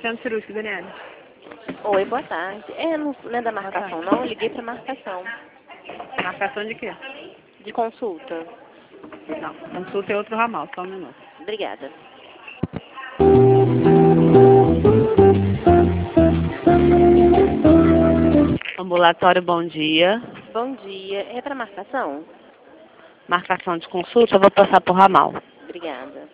Centro Cirúrgico, Daniela. Oi, boa tarde. Não é da marcação, não? Eu liguei pra marcação. Marcação de quê? De consulta. Não, consulta é outro ramal, só um minuto. Obrigada. Ambulatório, bom dia. Bom dia. É pra marcação? Marcação de consulta, eu vou passar por ramal. Obrigada.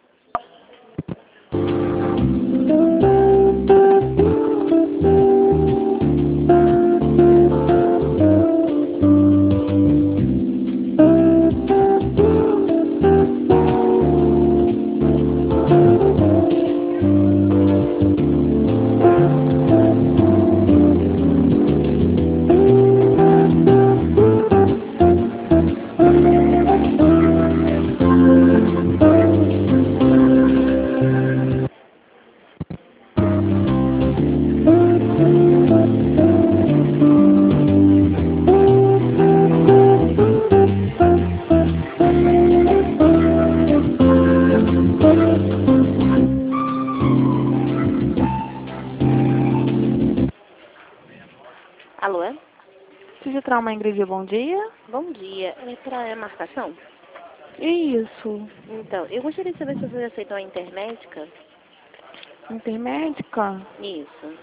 Alô? Preciso trauma Ingrid, bom dia. Bom dia. É pra marcação? Isso. Então, eu gostaria de saber se vocês aceitam a intermédica. Intermédica? Isso.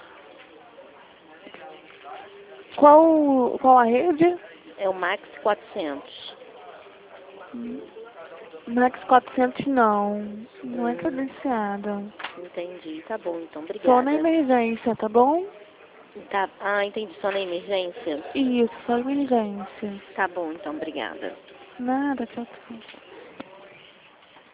Qual a rede? É o Max 400. Max 400 não. Não é credenciada. Entendi. Tá bom, então. Só na Obrigada. emergência, tá bom? Tá. Ah, entendi. Só na emergência? Isso, só emergência. Tá bom, então. Obrigada. Nada, tchau, tchau.